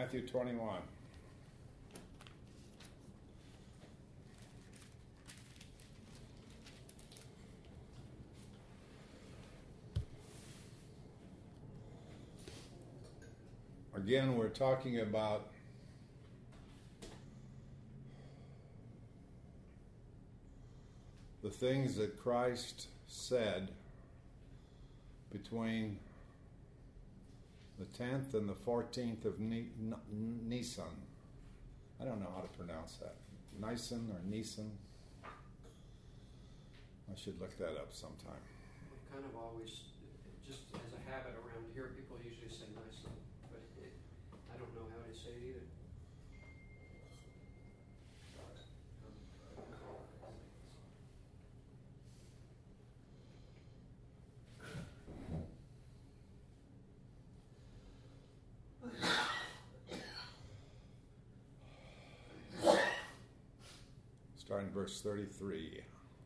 Matthew 21. Again, we're talking about the things that Christ said between the 10th and the 14th of Nisan. I don't know how to pronounce that. Nisan or Nisan? I should look that up sometime. We've kind of always, just as a habit around here, people usually say Nisan, but I don't know how to say it either. Starting verse 33.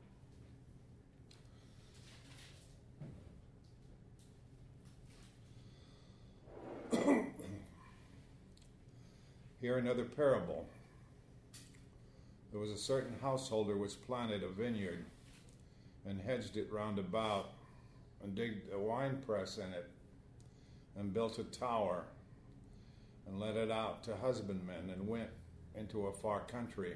Hear another parable. There was a certain householder which planted a vineyard and hedged it round about and digged a winepress in it and built a tower and let it out to husbandmen and went into a far country.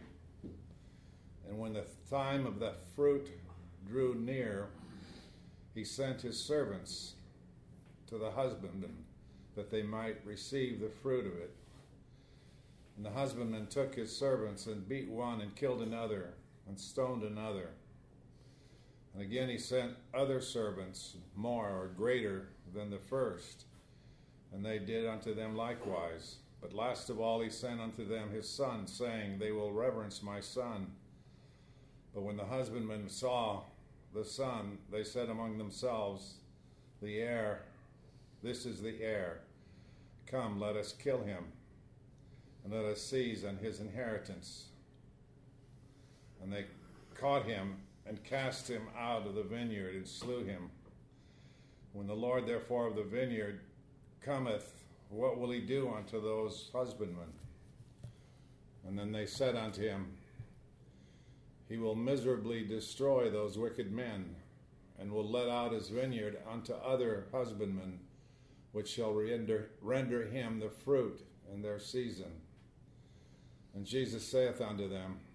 And when the time of the fruit drew near, he sent his servants to the husbandmen that they might receive the fruit of it. And the husbandman took his servants and beat one and killed another and stoned another. And again he sent other servants, more or greater than the first, and they did unto them likewise. But last of all he sent unto them his son, saying, They will reverence my son. But when the husbandmen saw the son, they said among themselves, The heir, this is the heir. Come, let us kill him, and let us seize on his inheritance. And they caught him and cast him out of the vineyard and slew him. When the Lord therefore of the vineyard cometh, what will he do unto those husbandmen? And then they said unto him, He will miserably destroy those wicked men, and will let out his vineyard unto other husbandmen, which shall render him the fruit in their season. And Jesus saith unto them,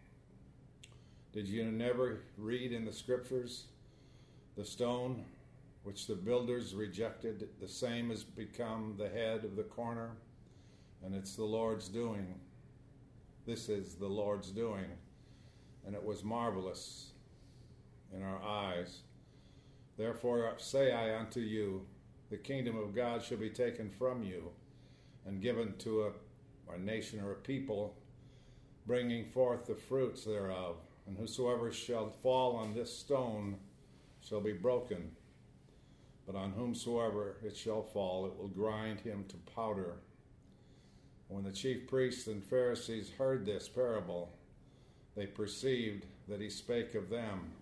Did you never read in the Scriptures, the stone which the builders rejected, the same has become the head of the corner, and it's the Lord's doing. This is the Lord's doing, and it was marvelous in our eyes. Therefore say I unto you, the kingdom of God shall be taken from you, and given to a nation or a people, bringing forth the fruits thereof. And whosoever shall fall on this stone shall be broken, but on whomsoever it shall fall, it will grind him to powder. When the chief priests and Pharisees heard this parable, they perceived that he spake of them.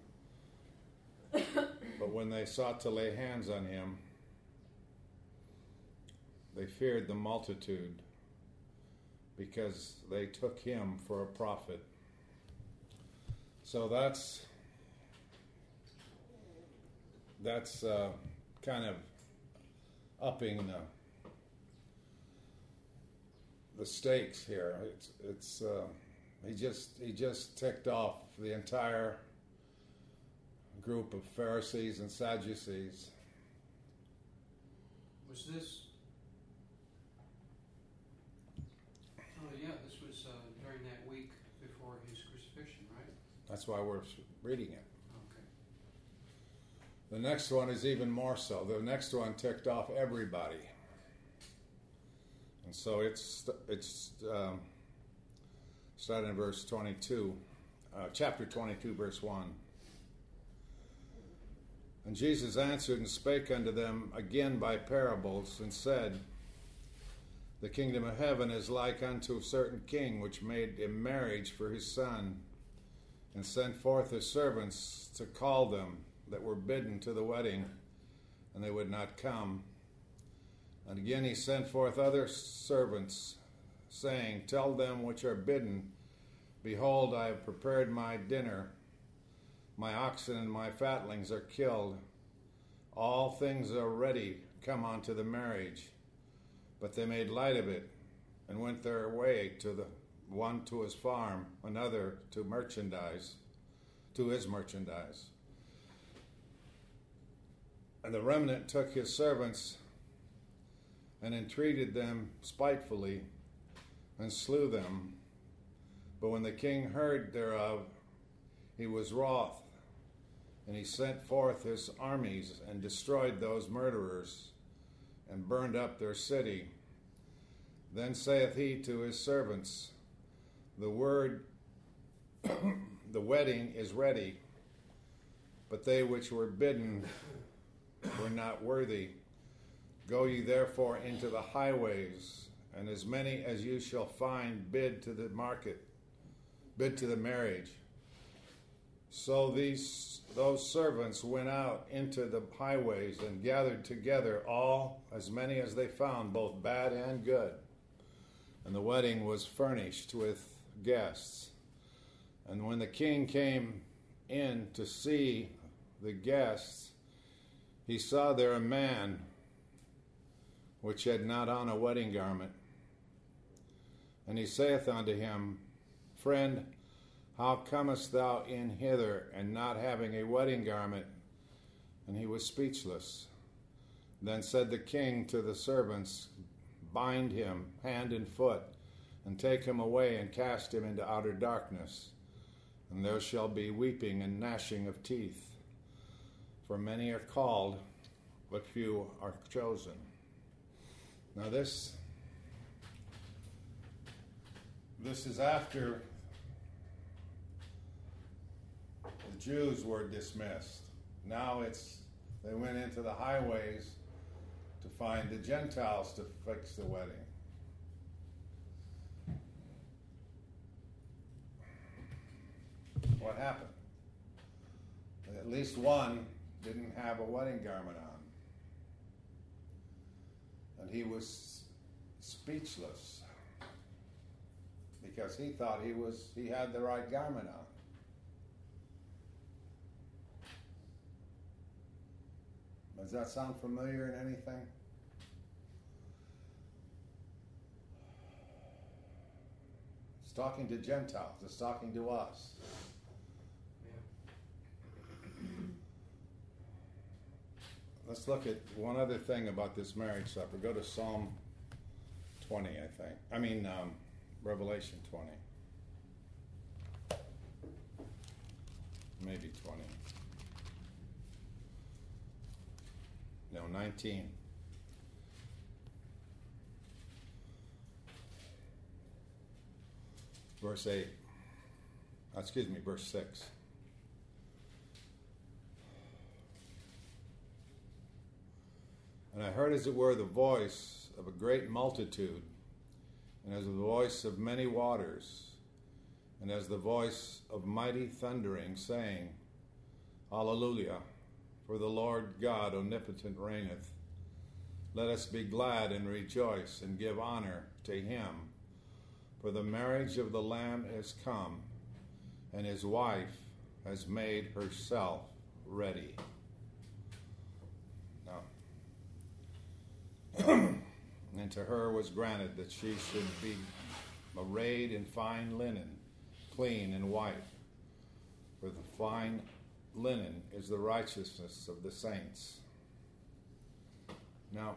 But when they sought to lay hands on him, they feared the multitude, because they took him for a prophet. So that's kind of upping the stakes here. He just ticked off the entire group of Pharisees and Sadducees. Was this? Oh yeah, this was during that week before his crucifixion, right? That's why we're reading it. Okay. The next one is even more so. The next one ticked off everybody. And so it's starting in verse 22, chapter 22, verse 1. And Jesus answered and spake unto them again by parables, and said, The kingdom of heaven is like unto a certain king, which made a marriage for his son, and sent forth his servants to call them that were bidden to the wedding, and they would not come. And again he sent forth other servants, saying, Tell them which are bidden, Behold, I have prepared my dinner. My oxen and my fatlings are killed. All things are ready, come unto the marriage. But they made light of it, and went their way, one to his farm, another to his merchandise. And the remnant took his servants and entreated them spitefully, and slew them. But when the king heard thereof, he was wroth, and he sent forth his armies, and destroyed those murderers, and burned up their city. Then saith he to his servants, The wedding is ready, but they which were bidden were not worthy. Go ye therefore into the highways, and as many as you shall find, bid to the marriage. So those servants went out into the highways and gathered together as many as they found, both bad and good. And the wedding was furnished with guests. And when the king came in to see the guests, he saw there a man which had not on a wedding garment. And he saith unto him, Friend, how comest thou in hither, and not having a wedding garment? And he was speechless. Then said the king to the servants, Bind him hand and foot, and take him away, and cast him into outer darkness. And there shall be weeping and gnashing of teeth. For many are called, but few are chosen. Now this is after the Jews were dismissed. Now they went into the highways to find the Gentiles to fix the wedding. What happened? At least one didn't have a wedding garment on. And he was speechless because he thought he had the right garment on. Does that sound familiar in anything? It's talking to Gentiles. It's talking to us. Let's look at one other thing about this marriage supper. Go to Psalm 20, Revelation 20. Maybe 20. No, 19. Verse 8. Verse 6. And I heard as it were the voice of a great multitude, and as the voice of many waters, and as the voice of mighty thundering, saying, Hallelujah, for the Lord God omnipotent reigneth. Let us be glad and rejoice, and give honor to him. For the marriage of the Lamb is come, and his wife has made herself ready. And to her was granted that she should be arrayed in fine linen, clean and white. For the fine linen is the righteousness of the saints. Now,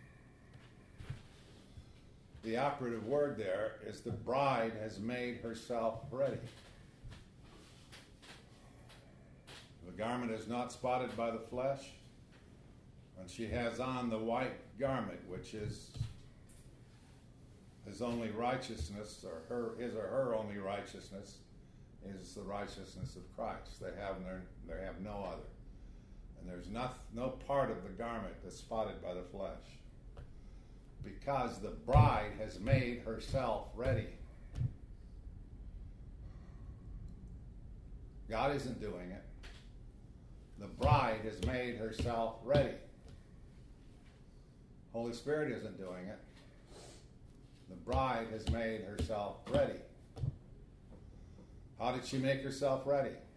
the operative word there is the bride has made herself ready. The garment is not spotted by the flesh, and she has on the white garment, which is his only righteousness, or her only righteousness, is the righteousness of Christ. They have no other, and there's no part of the garment that's spotted by the flesh, because the bride has made herself ready. God isn't doing it. The bride has made herself ready. Holy Spirit isn't doing it. The The bride has made herself ready. How did she make herself ready? It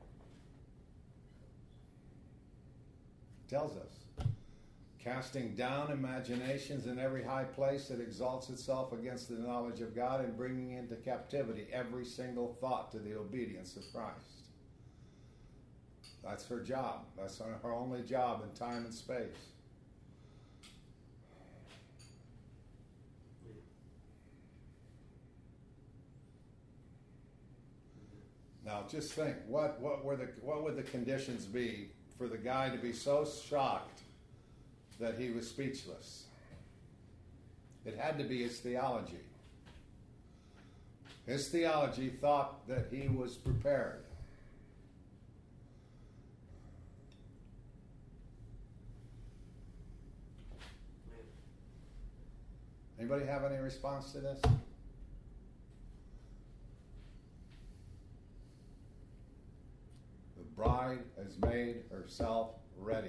tells us. Casting down imaginations in every high place that exalts itself against the knowledge of God, and bringing into captivity every single thought to the obedience of Christ. That's her job. That's her only job in time and space. Now, just think, what would the conditions be for the guy to be so shocked that he was speechless? It had to be his theology. His theology thought that he was prepared. Anybody have any response to this? The bride has made herself ready.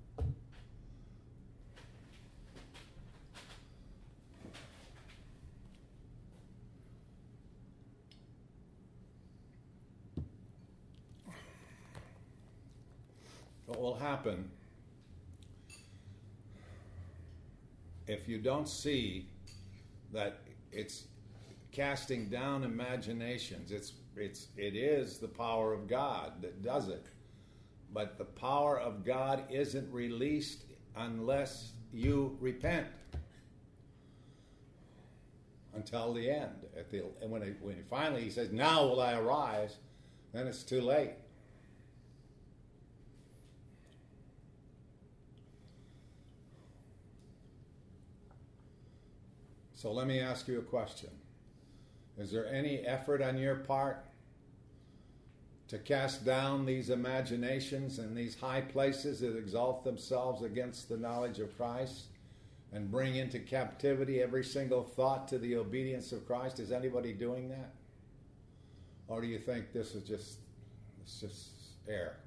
What will happen if you don't see that it's casting down imaginations? It is the power of God that does it. But the power of God isn't released unless you repent. Until the end. When he finally says, "Now will I arise," then it's too late. So let me ask you a question. Is there any effort on your part to cast down these imaginations and these high places that exalt themselves against the knowledge of Christ and bring into captivity every single thought to the obedience of Christ? Is anybody doing that? Or do you think this is just air?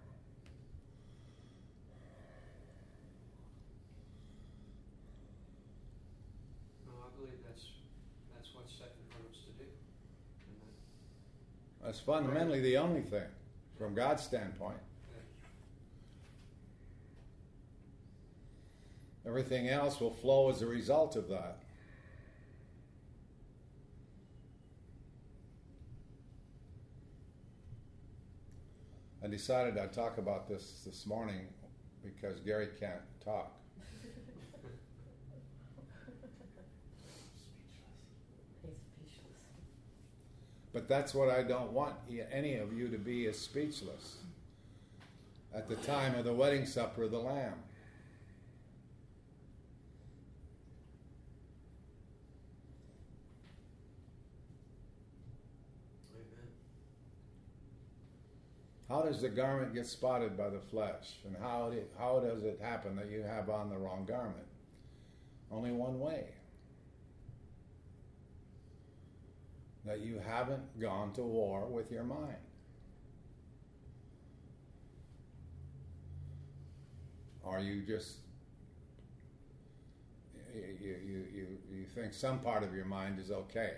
That's fundamentally the only thing from God's standpoint. Everything else will flow as a result of that. I decided I'd talk about this morning because Gary can't talk. But that's what I don't want any of you to be, is speechless at the time of the wedding supper of the Lamb. Amen. How does the garment get spotted by the flesh? And how does it happen that you have on the wrong garment? Only one way. That you haven't gone to war with your mind. Or you just you think some part of your mind is okay.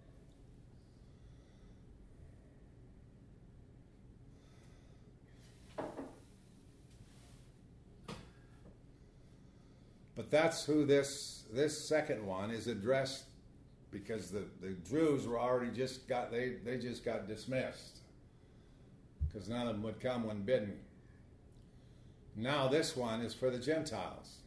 But that's who this second one is addressed. Because the Jews were already just got dismissed, because none of them would come when bidden. Now this one is for the Gentiles.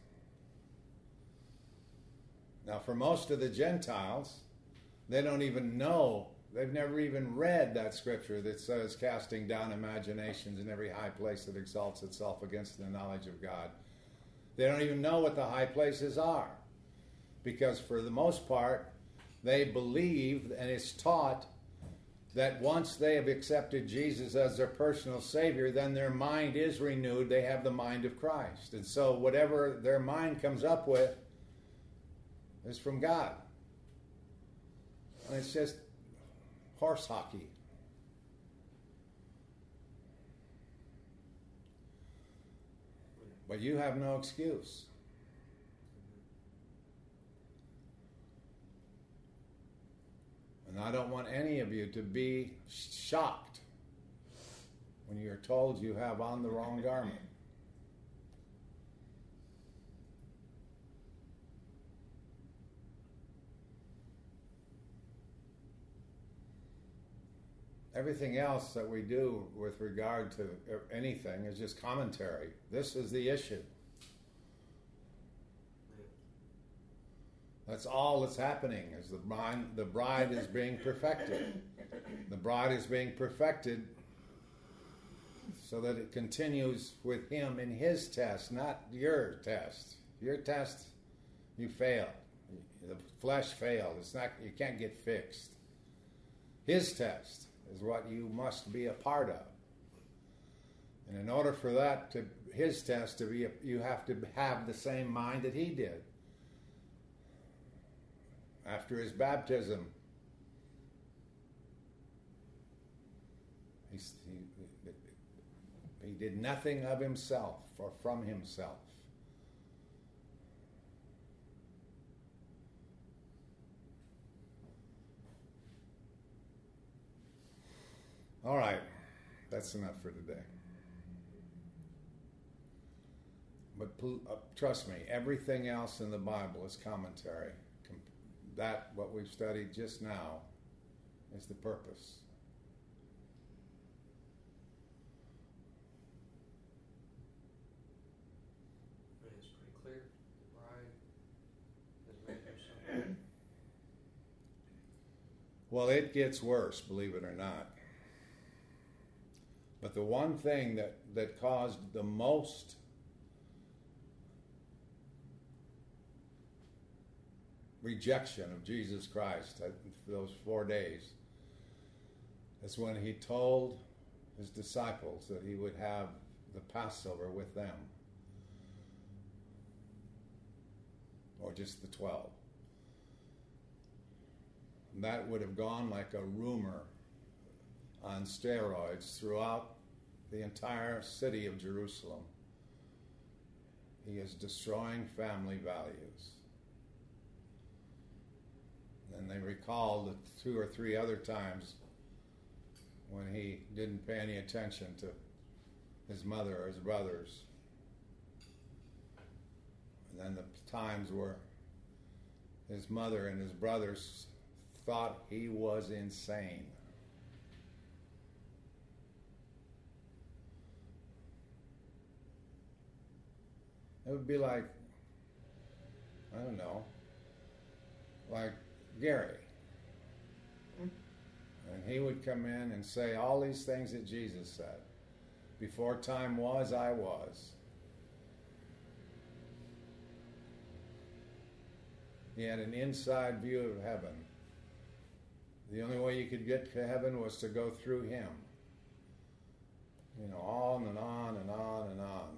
Now for most of the Gentiles, they don't even know, they've never even read that scripture that says casting down imaginations in every high place that exalts itself against the knowledge of God. They don't even know what the high places are, because for the most part, they believe, and it's taught, that once they have accepted Jesus as their personal Savior, then their mind is renewed. They have the mind of Christ. And so whatever their mind comes up with is from God. And it's just horse hockey. But you have no excuse. I don't want any of you to be shocked when you're told you have on the wrong garment. Everything else that we do with regard to anything is just commentary. This is the issue. That's all that's happening, is the bride is being perfected. The bride is being perfected so that it continues with him in his test, not your test. Your test, you failed. The flesh failed. It's not, you can't get fixed. His test is what you must be a part of. And in order for that to, his test to be, you have to have the same mind that he did. After his baptism, he did nothing of himself or from himself. All right, that's enough for today. But trust me, everything else in the Bible is commentary. That, what we've studied just now, is the purpose. It's pretty clear. The bride has made herself. Well, it gets worse, believe it or not. But the one thing that caused the most rejection of Jesus Christ for those 4 days is when he told his disciples that he would have the Passover with them, or just the 12. And that would have gone like a rumor on steroids throughout the entire city of Jerusalem. He is destroying family values. And they recalled the 2 or 3 other times when he didn't pay any attention to his mother or his brothers. And then the times where his mother and his brothers thought he was insane. It would be like, I don't know, like Gary. And he would come in and say all these things that Jesus said. Before time was, I was. He had an inside view of heaven. The only way you could get to heaven was to go through him. You know, on and on and on and on.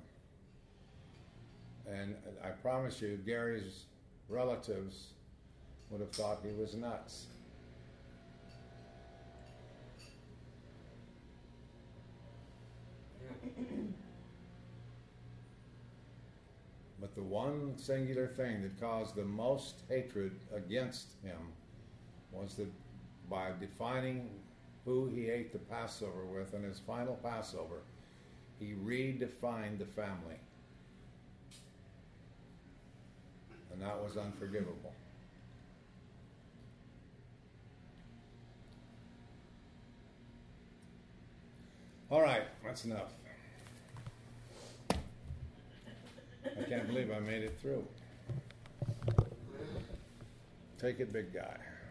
And I promise you, Gary's relatives would have thought he was nuts. But the one singular thing that caused the most hatred against him was that by defining who he ate the Passover with in his final Passover, he redefined the family. And that was unforgivable. All right, that's enough. I can't believe I made it through. Take it, big guy.